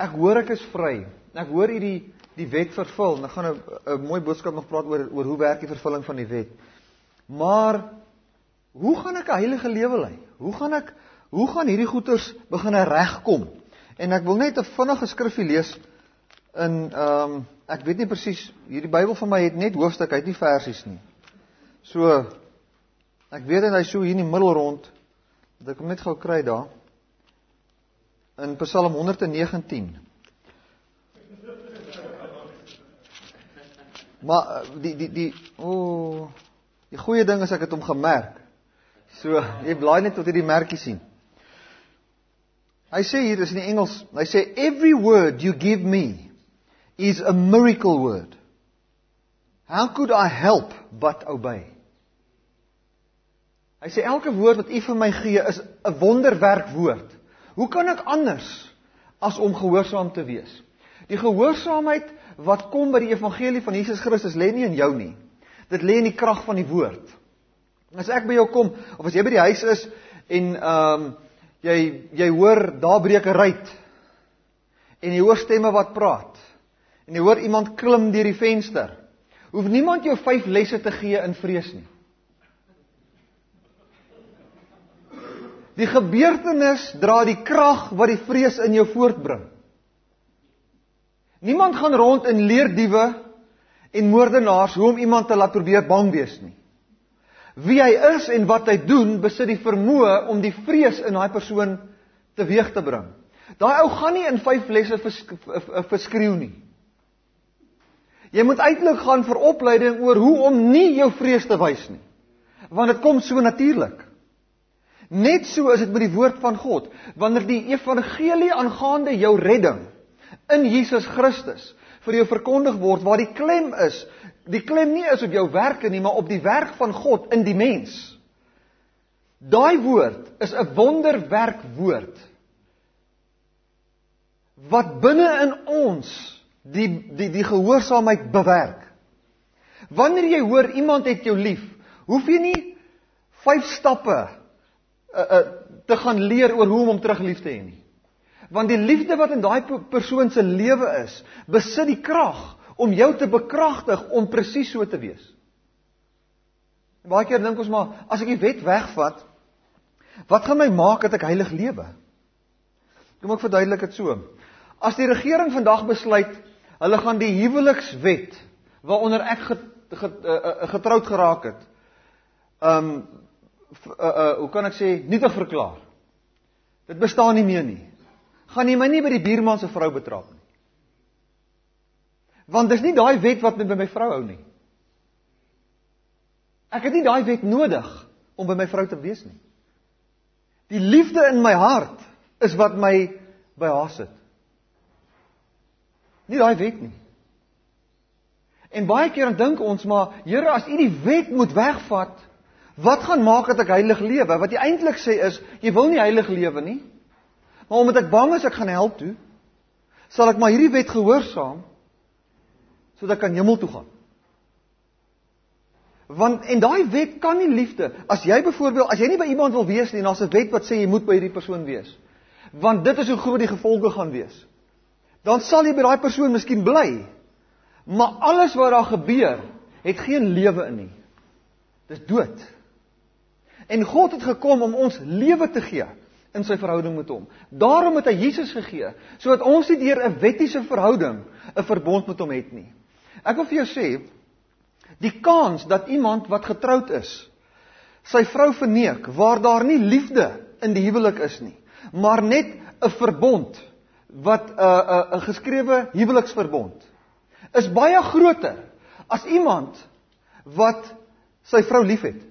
Ek hoor ek is vry. Ek hoor hier die wet vervul. En ek gaan 'n mooi boodskap nog praat oor hoe werk die vervulling van die wet. Maar hoe gaan ek 'n heilige lewe lei? Hoe gaan hierdie goeters begin regkom? En ek wil net 'n vinnige skrifgie lees in ek weet nie presies, hierdie Bybel van my het net hoofstuk, hy het nie versies nie. So ek weet dat hy so hier in die middel rond, dat ek hom net gou kry daar. In Psalm 119. Maar die goeie ding is ek het hom gemerk. So, jy blaai net tot jy die merkie sien. Hy sê hier, dis in die Engels, hy sê, every word you give me is a miracle word. How could I help but obey? Hy sê, elke woord wat u vir my gee is 'n wonderwerk woord. Hoe kan ek anders as om gehoorsaam te wees? Die gehoorsaamheid wat kom by die evangelie van Jesus Christus lê nie in jou nie. Dit lê in die krag van die woord. As ek by jou kom, of as jy by die huis is, en jy hoor, daar breek 'n ruit, en jy hoor stemme wat praat, en jy hoor iemand klim deur die venster, hoef niemand jou 5 lesse te gee in vrees nie. Die gebeurtenis dra die krag wat die vrees in jou voortbring. Niemand gaan rond en leer diewe en moordenaars hoe om iemand te laat probeer bang wees nie. Wie hy is en wat hy doen, besit die vermoë om die vrees in daai persoon teweeg te bring. Daai ou gaan nie in 5 lesse verskreeu nie. Jy moet uitlik gaan vir opleiding oor hoe om nie jou vrees te wys nie. Want dit kom so natuurlik. Net so is dit met die woord van God. Wanneer die evangelie aangaande jou redding in Jesus Christus vir jou verkondig word, waar die klem is, die klem nie is op jou werke nie, maar op die werk van God in die mens. Daai woord is 'n wonderwerk woord, wat binne in ons die gehoorsaamheid bewerk. Wanneer jy hoor, iemand het jou lief, hoef jy nie 5 stappe te gaan leer oor hoe om hom terug lief te hê nie. Want die liefde wat in daai persoon se lewe is, besit die krag om jou te bekragtig om presies so te wees. Baie keer dink ons maar, as ek die wet wegvat, wat gaan my maak dat ek heilig lewe? Kom ek verduidelik dit so. As die regering vandag besluit, hulle gaan die huwelikswet, waaronder ek getroud geraak het, hoe kan ek sê, nietig verklaar. Dit bestaan nie meer nie. Gaan jy my nie by die buurman se vrou betrap nie. Want dis nie daai wet wat my by my vrou hou nie. Ek het nie daai wet nodig om by my vrou te wees nie. Die liefde in my hart is wat my by haar sit. Nie daai wet nie. En baie keer dan dink ons maar, Here, as U die wet moet wegvat, wat gaan maak dat ek heilig lewe? Wat jy eintlik sê is, jy wil nie heilig lewe nie. Maar omdat ek bang is ek gaan hel toe, sal ek maar hierdie wet gehoorsaam, sodat ek kan hemel toe gaan. En daai wet kan nie liefde. As jy nie by iemand wil wees nie, dan is 'n wet wat sê jy moet by hierdie persoon wees. Want dit is hoe groot die gevolge gaan wees. Dan sal jy by daai persoon miskien bly, maar alles wat daar gebeur, het geen lewe in nie. Dis dood. En God het gekom om ons lewe te gee in sy verhouding met hom. Daarom het hy Jesus gegee, sodat ons nie deur 'n wettiese verhouding 'n verbond met hom het nie. Ek wil vir jou sê, die kans dat iemand wat getroud is, sy vrou verneek, waar daar nie liefde in die huwelik is nie, maar net 'n verbond, wat 'n geskrewe huweliksverbond, is baie groter as iemand wat sy vrou liefhet.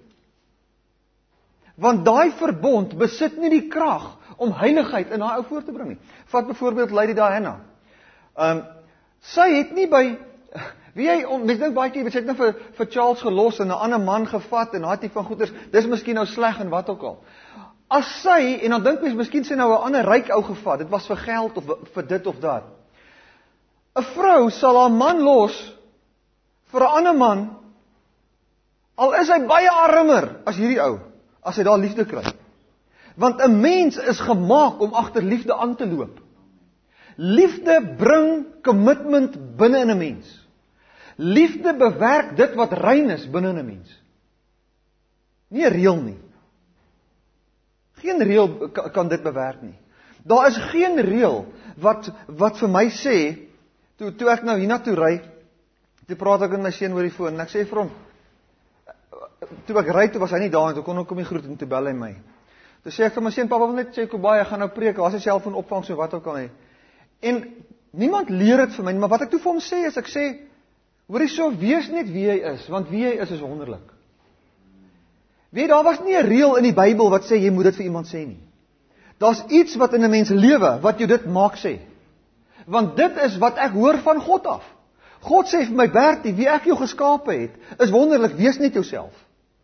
Want daai verbond besit nie die krag om heiligheid in haar ou voor te bring nie. Vat byvoorbeeld Lady Diana. Sy het nie by, mens dink baie keer, sy het nou vir Charles gelos en 'n ander man gevat en daai van goeders, dis miskien nou sleg en wat ook al. As sy, en dan dink mens, miskien sy nou 'n ander ryk ou gevat, dit was vir geld of vir dit of dat. 'n Vrou sal haar man los vir 'n ander man, al is hy baie armer as hierdie ou, as hy daar liefde kry. Want 'n mens is gemaak om agter liefde aan te loop. Liefde bring commitment binne in 'n mens. Liefde bewerk dit wat rein is binne in 'n mens. Nie 'n reël nie. Geen reël kan dit bewerk nie. Daar is geen reël wat vir my sê, toe ek nou hiernatoe ry, toe praat ek met my seun oor die foon, en ek sê vir hom, toe ek ry, toe was hy nie daar, en toe kon ek hom nie groet, en toe bel hy my. Toe sê ek vir my seun, papa wil net sê, Kobaai, ek gaan nou preek, as hy selfoon opvang, so wat ook al hy. En niemand leer dit vir my, maar wat ek toe vir hom sê, is ek sê, hoorie so, wees net wie hy is, want wie hy is wonderlik. Weet, daar was nie 'n reël in die Bybel wat sê, jy moet dit vir iemand sê nie. Daar's iets wat in 'n mens lewe, wat jou dit maak sê. Want dit is wat ek hoor van God af. God sê vir my, Bertie, wie ek jou geskape het, is wonderlik, wees net jouself.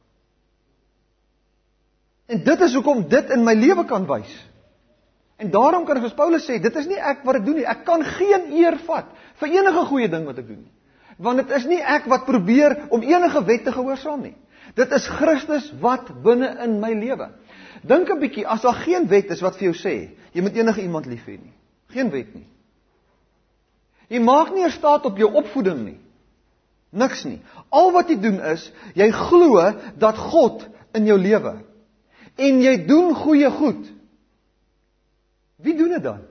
En dit is hoekom dit in my lewe kan wys. En daarom kan ek vir Paulus sê, dit is nie ek wat dit doen nie, ek kan geen eer vat vir enige goeie ding wat ek doen nie. Want dit is nie ek wat probeer om enige wet te gehoorsaam nie. Dit is Christus wat binne in my lewe. Dink 'n bietjie, as daar geen wet is wat vir jou sê, jy moet enige iemand lief hê nie. Geen wet nie. Jy maak nie 'n staat op jou opvoeding nie. Niks nie. Al wat jy doen is, jy glo dat God in jou lewe. En jy doen goeie goed. Wie doen dit dan?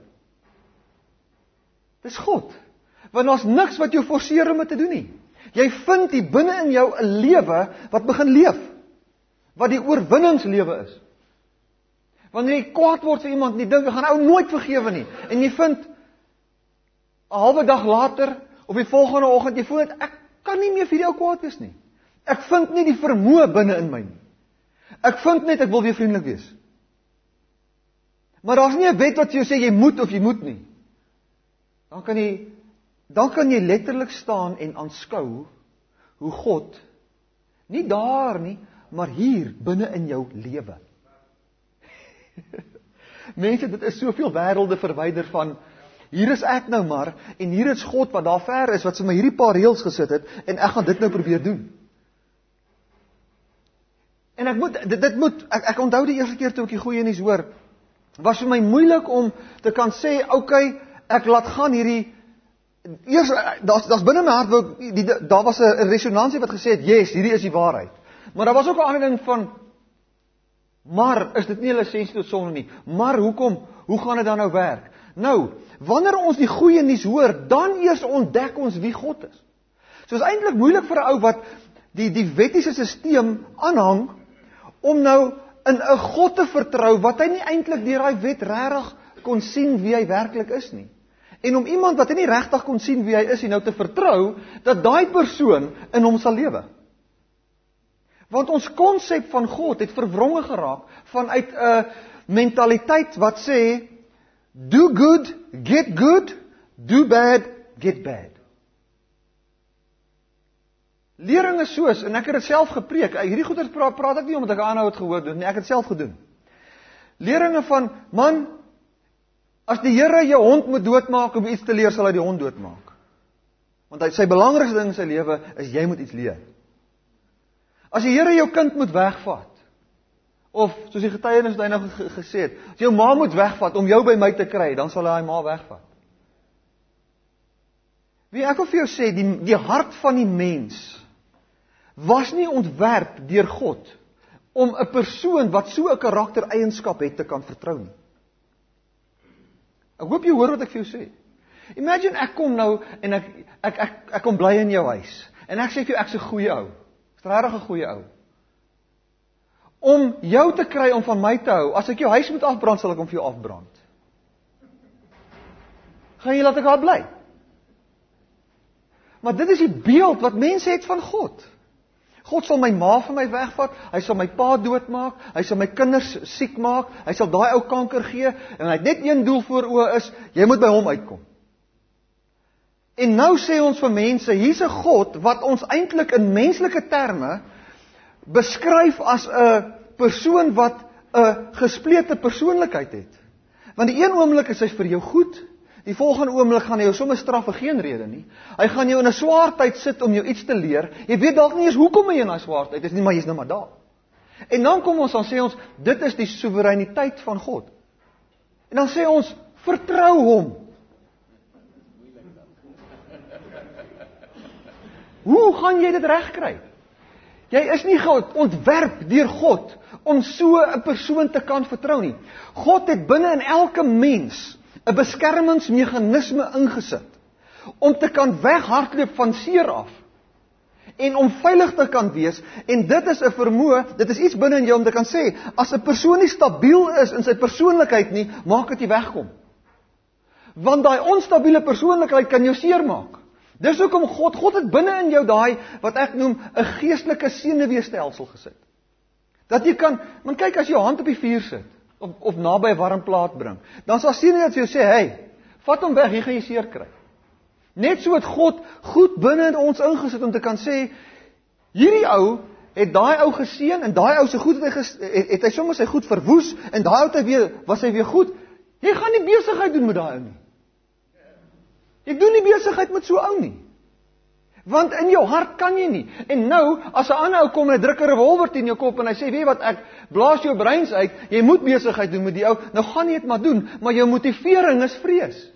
Dis God. Want daar's niks wat jou forceer om dit te doen nie. Jy vind hier binne in jou 'n lewe wat begin leef. Wat die oorwinningslewe is. Wanneer jy kwaad word vir iemand en jy dink, ek gaan ou nooit vergewe nie. En jy vind 'n halwe dag later, of die volgende oggend, jy voel dat ek kan nie meer vir die ou kwaad wees nie. Ek vind nie die vermoë binne in my nie. Ek vind net, ek wil weer vriendelik wees. Maar daar's nie 'n wet wat vir jou sê, jy moet of jy moet nie. Dan kan jy letterlik staan en aanskou hoe God, nie daar nie, maar hier binne in jou lewe. Mense, dit is soveel wêrelde verwyder van, hier is ek nou maar, en hier is God wat daar ver is, wat vir my hierdie paar reëls gesit het, en ek gaan dit nou probeer doen. En ek onthou die eerste keer toe ek die goeie nuus hoor, was vir my moeilik om te kan sê, okay, ek laat gaan hierdie, eers, daar's binne my hart, daar was 'n resonansie wat gesê het, yes, hierdie is die waarheid. Maar daar was ook 'n ander ding van, maar is dit nie 'n lisensie tot sonde nie? Maar hoekom? Hoe gaan dit dan nou werk? Nou, wanneer ons die goeie nuus hoor, dan eers ontdek ons wie God is. So is eintlik moeilik vir 'n ou wat die wettiese stelsel aanhang, om nou in 'n God te vertrou, wat hy nie eintlik deur daai wet regtig kon sien wie hy werklik is nie. En om iemand wat hy nie regtig kon sien wie hy is, nou te vertrou, dat daai persoon in hom sal lewe. Want ons konsep van God het verwronge geraak, vanuit 'n mentaliteit wat sê, do good, get good, do bad, get bad. Lering is soos, en ek het dit self gepreek, hierdie goeders praat ek nie omdat ek aanhou het gehoor doen, nee, ek het self gedoen. Leringe van, man, as die Here jou hond moet doodmaak om iets te leer, sal hy die hond doodmaak. Want sy belangrikste ding in sy lewe is, jy moet iets leer. As die Here jou kind moet wegvat, of soos die getuienis wat hy nou gesê het, as jou ma moet wegvat om jou by my te kry, dan sal hy ma wegvat. Wie ek wil vir jou sê, die hart van die mens was nie ontwerp deur God om 'n persoon wat so 'n karaktereienskap het te kan vertrou nie. Ek hoop jy hoor wat ek vir jou sê. Imagine ek kom nou en ek kom bly in jou huis en ek sê vir jou ek's 'n goeie ou. Ek's regtig 'n goeie ou. Om jou te kry om van my te hou, as ek jou huis moet afbrand, sal ek hom vir jou afbrand. Gaan jy laat ek daar bly? Maar dit is die beeld wat mense het van God. God sal my ma van my wegvat, hy sal my pa doodmaak, hy sal my kinders siek maak, hy sal daai ou kanker gee, en hy het net een doel voor oë is, jy moet by hom uitkom. En nou sê ons vir mense, hier's 'n God, wat ons eintlik in menslike terme, beskryf as 'n persoon wat 'n gesplete persoonlikheid het. Want die een oomblik is hy vir jou goed, die volgende oomblik gaan hy jou sommer straf vir geen rede nie. Hy gaan jou in 'n swaar tyd sit om jou iets te leer. Jy weet dalk nie eens hoekom hy in 'n swaar tyd is nie, maar jy's nou maar daar. En dan kom ons, dan sê ons, dit is die soewereiniteit van God. En dan sê ons, vertrou hom. Hoe gaan jy dit regkry? Jy is nie ontwerp deur God om so 'n persoon te kan vertrou nie. God het binne in elke mens 'n beskermingsmeganisme ingesit om te kan weghardloop van seer af en om veilig te kan wees, en dit is 'n vermoë, dit is iets binne in jou om te kan sê, as 'n persoon nie stabiel is in sy persoonlikheid nie, maak dit nie wegkom. Want daai onstabiele persoonlikheid kan jou seermaak. Dis hoekom God het binne in jou daai, wat ek noem, 'n geestelike senuweestelsel gesit. Dat jy kan, maar kyk, as jy jou hand op die vuur sit, of naby 'n warm plaat bring, dan sal senuwee vir jou sê, hey, vat hom weg, hier gaan jy seer kry. Net so het God goed binne in ons ingesit om te kan sê, hierdie ou het daai ou geseën, en daai ou se goed het hy sommer sy goed verwoes, en daai ou was hy weer goed. Jy gaan nie besigheid doen met daai ou nie. Jy doen nie besigheid met so 'n ou nie. Want in jou hart kan jy nie. En nou, as 'n ander ou kom en hy druk 'n revolver teen jou kop en hy sê, weet wat, ek blaas jou breins uit, jy moet besigheid doen met die ou, nou gaan jy dit maar doen, maar jou motivering is vrees.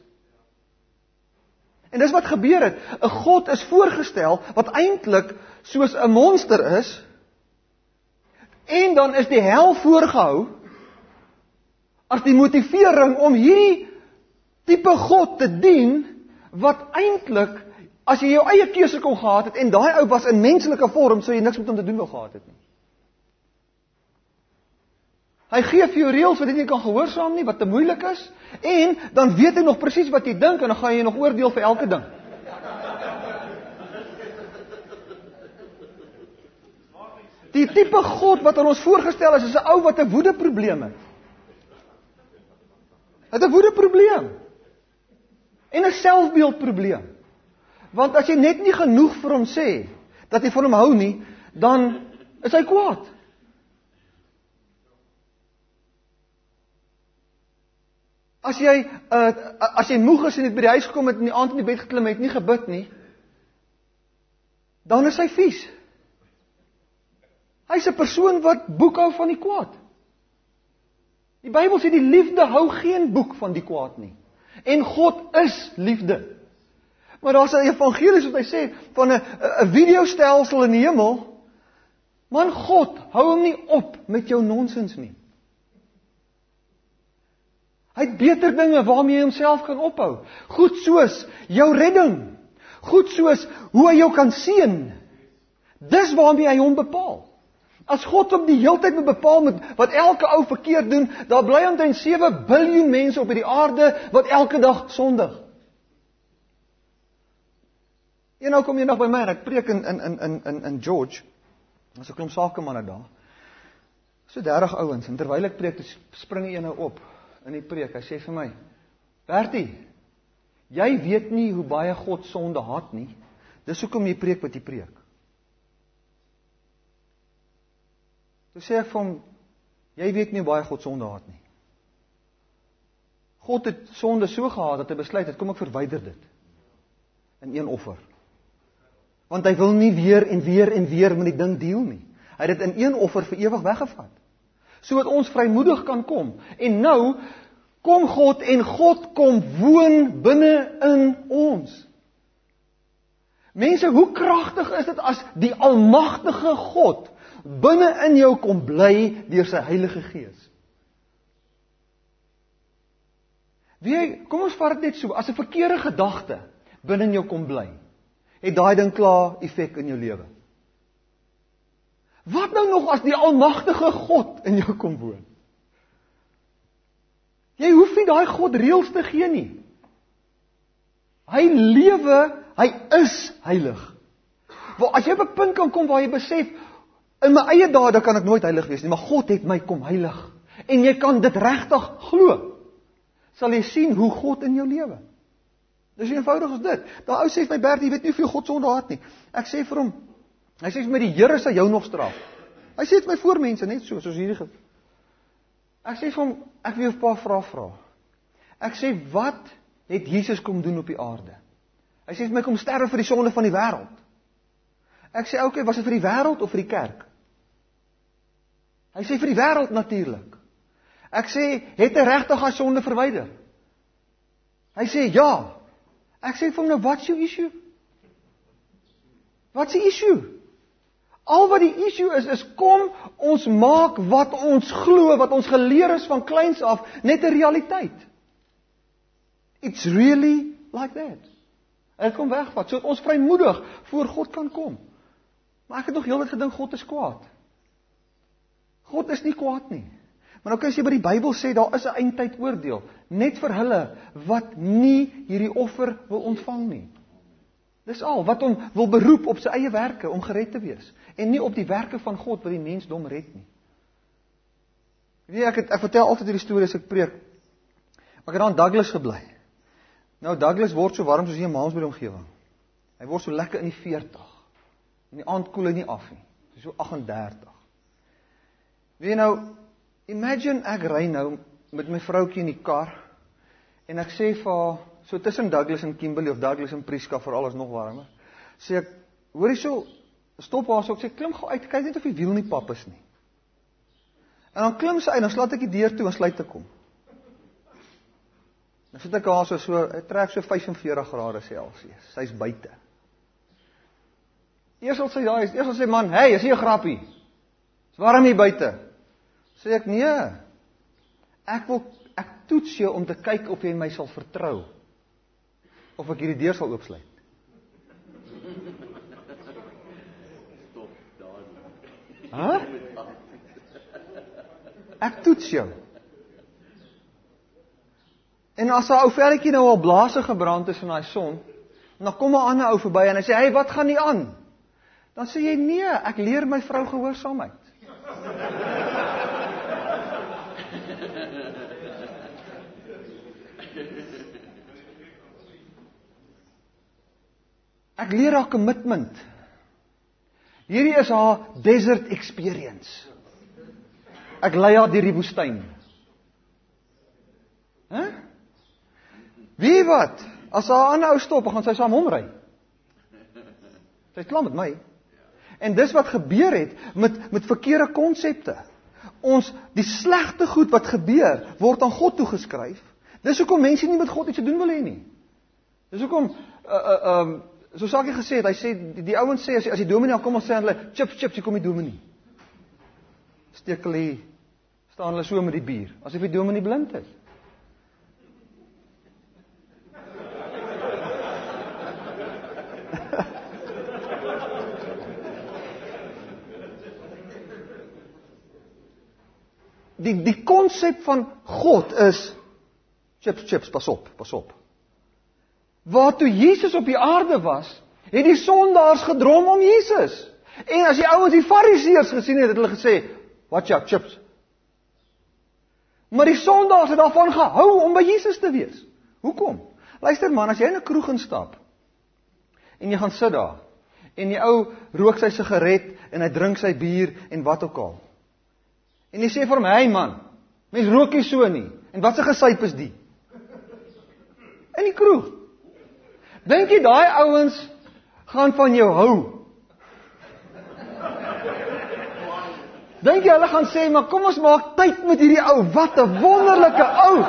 En dis wat gebeur het. 'n God is voorgestel wat eintlik soos 'n monster is, en dan is die hel voorgehou as die motivering om hierdie tipe God te dien, wat eintlik, as jy jou eie keuse kon gehad het, en daai ou was in menslike vorm, sou jy niks met hom te doen wil gehad het nie. Hy gee vir jou reëls wat jy nie kan gehoorsaam nie, wat te moeilik is, en dan weet hy nog presies wat jy dink, en dan gaan jy nog oordeel vir elke ding. Die tipe God wat aan ons voorgestel is 'n ou wat 'n woedeprobleem het. Het 'n woedeprobleem. En 'n selfbeeldprobleem. Want as jy net nie genoeg vir hom sê, dat jy van hom hou nie, dan is hy kwaad. As jy moeg is en het by die huis gekom het en die aand in die bed geklim het, nie gebid nie, dan is hy vies. Hy is 'n persoon wat boekhou van die kwaad. Die Bybel sê die liefde hou geen boek van die kwaad nie. En God is liefde. Maar daar's 'n evangelie wat hy sê van 'n videostelsel in die hemel. Man, God hou hom nie op met jou nonsens nie. Hy het beter dinge waarmee jy homself kan ophou. Goed soos jou redding. Goed soos hoe hy jou kan seën. Dis waarmee hy hom bepaal. As God op die heeltyd moet bepaal met wat elke ou verkeerd doen, daar bly omtrent 7 biljoen mense op hierdie aarde wat elke dag sondig. En nou kom jy nog by my en ek preek in George. As 'n klomp sakemanne daar. So 30 ouens, en terwyl ek preek, spring een nou op in die preek. Hy sê vir my, Bertie, jy weet nie hoe baie God sonde haat nie. Dis hoekom jy preek wat jy preek. Toe sê ek vir hom, jy weet nie hoe baie God sonde haat nie. God het sonde so gehaat dat hy besluit het, kom ek verwyder dit in een offer. Want hy wil nie weer en weer en weer met die ding deel nie. Hy het dit in een offer vir ewig weggevat. Sodat ons vrymoedig kan kom. En nou kom God en God kom woon binne in ons. Mense, hoe kragtig is dit as die almagtige God binne in jou kom bly deur sy Heilige Gees? Kom ons vat dit net so, as 'n verkeerde gedagte binne in jou kom bly, het daai ding klaar effek in jou lewe. Wat nou nog as die almagtige God in jou kom woon? Jy hoef nie daai God reëls te gee nie. Hy lewe, hy is heilig. Want as jy op 'n punt kan kom waar jy besef, in my eie dade kan ek nooit heilig wees nie, maar God het my kom heilig. En jy kan dit regtig glo. Sal jy sien hoe God in jou lewe. Dis eenvoudig as dit. Daai ou sê vir my, Bert, jy weet nie hoeveel God sonde haat nie. Ek sê vir hom, hy sê vir my, die Here sal jou nog straf. Hy sê dit my voor mense, net soos hierdie. Ek sê vir hom, ek wil jou 'n paar vrae vra. Ek sê, wat het Jesus kom doen op die aarde? Hy sê vir my, kom sterwe vir die sonde van die wêreld. Ek sê, okay, was dit vir die wêreld of vir die kerk? Hy sê vir die wêreld natuurlik. Ek sê, het hy regtig haar sonde verwyder? Hy sê, ja. Ek sê vir hom, nou, what's your issue? Wat is die issue? Al wat die issue is kom ons maak wat ons glo, wat ons geleer is van kleins af, net 'n realiteit. It's really like that. Dit kom wegvat, sodat ons vrymoedig voor God kan kom. Maar ek het nog heeltyd gedink God is kwaad. God is nie kwaad nie. Maar nou kan jy by die Bybel sê, daar is 'n eindtyd oordeel, net vir hulle wat nie hierdie offer wil ontvang nie. Dis al, wat hom wil beroep op sy eie werke om gered te wees, en nie op die werke van God wat die mensdom red nie. Ek vertel altyd hierdie storie as ek preek. Ek het daar in Douglas gebly. Nou, Douglas word so warm soos hier in Malmesbury omgewing. Hy word so lekker in die 40. In die aand koel hy nie af nie. So 38. Weet jy nou, imagine ek ry nou met my vroutjie in die kar, en ek sê vir haar, so tussen Douglas en Kimberley, of Douglas en Prieska, vir alles nog warmer, sê ek, hoor jy so, stop haar so, ek sê, klim gou uit, kyk net of die wiel nie pap is nie. En dan klim sy uit, dan slaat ek die deur toe en sluit ek hom. Dan sit ek haar so, ek trek so 45 grade Celsius, sy is buite. Eers sal sy, man, hey, is hier 'n grappie, is warm hier buite. Sê ek, nee, ek toets jou om te kyk of jy my sal vertrou, of ek hierdie deur sal oopsluit. Huh? Ek toets jou. En as 'n ou velletjie nou al blaase gebrand is in daai son, dan kom 'n ander ou verby en hy sê, hey, wat gaan nie aan? Dan sê jy, nee, ek leer my vrou gehoorsaamheid. Ek leer haar commitment. Hierdie is haar desert experience. Ek lei haar deur die woestyn. Wie wat? As haar ander ou stop, gaan sy saam hom ry. Sy is klaar met my. En dis wat gebeur het met verkeerde konsepte. Die slegte goed wat gebeur, word aan God toegeskryf. Dis hoekom mense nie met God iets te doen wil hê nie. Dis hoekom so Sakie gesê het, hy sê, die ouens sê, as die dominee kom, ons sê aan hulle, chips, hier kom die dominee. Steek hulle, staan hulle so met die bier, asof die dominee blind is. Die konsep van God is, chips, pas op. Waartoe Jesus op die aarde was, het die sondaars gedrom om Jesus. En as die ouens die fariseërs gesien het hulle gesê, watch out, chips. Maar die sondaars het daarvan gehou om by Jesus te wees. Hoekom? Luister man, as jy in 'n kroeg instap, en jy gaan sit daar, en die ou rook sy sigaret, en hy drink sy bier, en wat ook al. En jy sê vir hom, hey man, mens rook nie so nie, en wat se gesyp is die? In die kroeg. Dink jy daai ouens gaan van jou hou? Dink jy hulle gaan sê, maar kom ons maak tyd met hierdie ou, wat 'n wonderlike ou.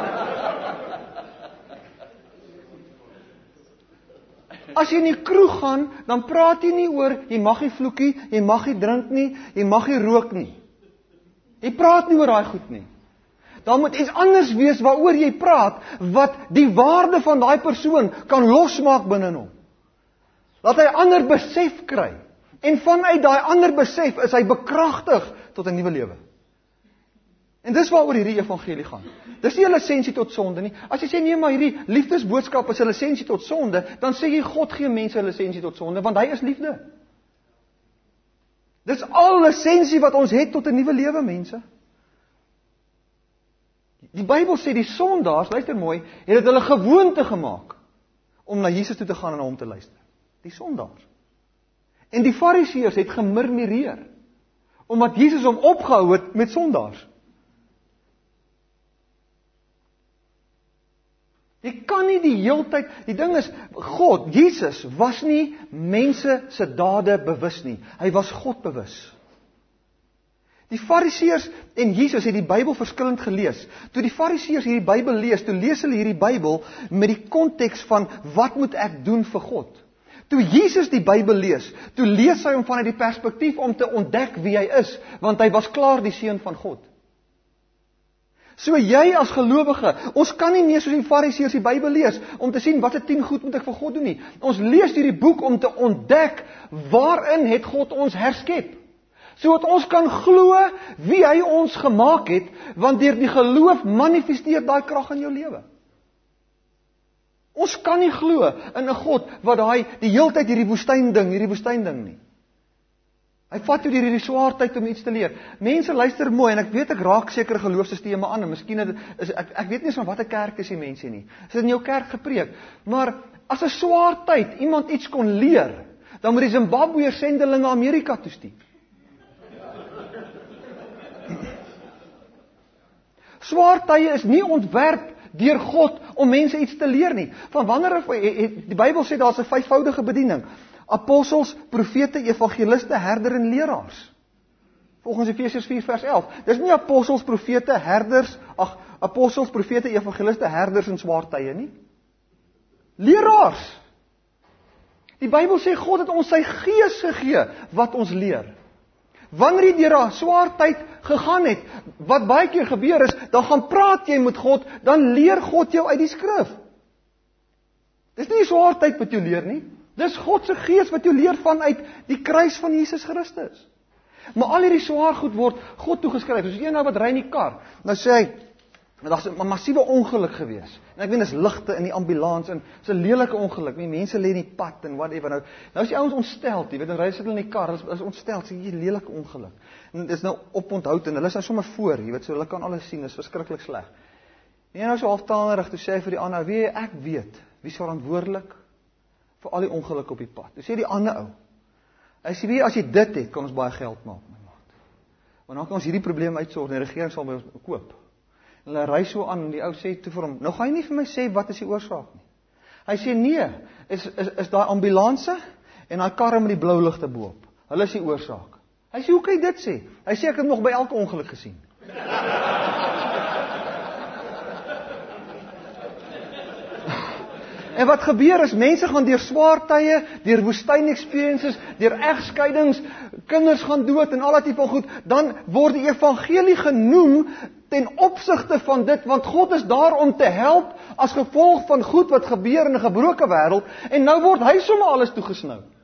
As jy in die kroeg gaan, dan praat jy nie oor, jy mag nie vloek nie, jy mag nie drink nie, jy mag nie rook nie. Jy praat nie oor daai goed nie. Dan moet iets anders wees waaroor jy praat, wat die waarde van daai persoon kan losmaak binne hom. Laat hy ander besef kry. En vanuit daai ander besef is hy bekragtig tot 'n nuwe lewe. En dis waaroor hierdie evangelie gaan. Dis nie 'n lisensie tot sonde nie. As jy sê nee, maar hierdie liefdesboodskap is 'n lisensie tot sonde, dan sê jy God gee mense 'n lisensie tot sonde, want hy is liefde. Dis al lisensie wat ons het tot 'n nuwe lewe, mense. Die Bybel sê die sondaars, luister mooi, het dit hulle gewoonte gemaak om na Jesus toe te gaan en na hom te luister. Die sondaars. En die fariseërs het gemurmureer omdat Jesus hom opgehou het met sondaars. Jy kan nie die heeltyd, die ding is, God, Jesus, was nie mense se dade bewus nie. Hy was God bewus. Die fariseërs en Jesus het die Bybel verskillend gelees. Toe die fariseërs hierdie Bybel lees, toe lees hulle hierdie Bybel met die konteks van, wat moet ek doen vir God? Toe Jesus die Bybel lees, toe lees hy hom vanuit die perspektief om te ontdek wie hy is, want hy was klaar die seun van God. So jy as gelowige, ons kan nie meer soos die Fariseërs die Bybel lees, om te sien wat 10 goed moet ek vir God doen nie. Ons lees hierdie boek om te ontdek, waarin het God ons herskep. Sodat ons kan glo wie hy ons gemaak het, want deur die geloof manifesteer daai krag in jou lewe. Ons kan nie glo in 'n God wat die heeltyd hierdie woestyn ding nie. Hy vat jou deur hierdie swaar tyd om iets te leer. Mense luister mooi en ek weet ek raak sekere geloofsisteme aan en miskien ek weet nie eens van watter kerk is die mense nie. Is dit in jou kerk gepreek? Maar as 'n swaar tyd iemand iets kon leer, dan moet die Zimbabweërs sendelinge Amerika toe stuur. Swaar tye is nie ontwerp deur God om mense iets te leer nie. Van wanneer die Bybel sê daar's 'n 5voudige bediening. Apostels, profete, evangeliste, herder en leraars. Volgens Efesiërs 4 vers 11. Dis nie apostels, profete, apostels, profete, evangeliste, herders en swaar tye nie. Leraars. Die Bybel sê God het ons sy gees gegee wat ons leer. Wanneer jy deur 'n swaar tyd gegaan het, wat baie keer gebeur is, dan gaan praat jy met God, dan leer God jou uit die skrif. Dis nie 'n swaar tyd wat jy leer nie. Dis God se gees wat jou leer vanuit die kruis van Jesus Christus. Maar al hierdie swaar goed word God toegeskryf. Soos een wat ry in die kar, nou sê hy, daar's 'n massiewe ongeluk gewees. En ek weet dis ligte in die ambulans en dis 'n lelike ongeluk. Mense lê in die pad en whatever. Nou is die ouens ontstel, jy weet, dan ry hulle in die kar, hulle is ontstel, sê hier lelike ongeluk. En dis nou oponthoud en hulle is nou sommer voor, jy weet, so hulle kan alles sien, dis verskriklik sleg. En nou so halftaanerig toe sê hy vir die ander, ek weet, wie is verantwoordelik vir al die ongelukke op die pad. Toe sê die ander ou, hy sê, as jy dit het, kan ons baie geld maak, my maat. Want dan kan ons hierdie probleem uitsorg en die regering sal by ons koop. En hulle ry so aan en die ou sê toe vir hom, nou gaan jy nie vir my sê wat is die oorsaak nie. Hy sê nee, is daai ambulanse en daai karre met die blou ligte bo-op. Hulle is die oorsaak. Hy sê, hoe kan jy dit sê? Hy sê, ek het nog by elke ongeluk gesien. En wat gebeur is, mense gaan deur swaar tye, deur woestyn experiences, deur egskeidings, kinders gaan dood en al dat tipe van goed, dan word die evangelie genoem ten opsigte van dit, want God is daar om te help as gevolg van goed wat gebeur in 'n gebroke wêreld, en nou word hy sommer alles toegesnou.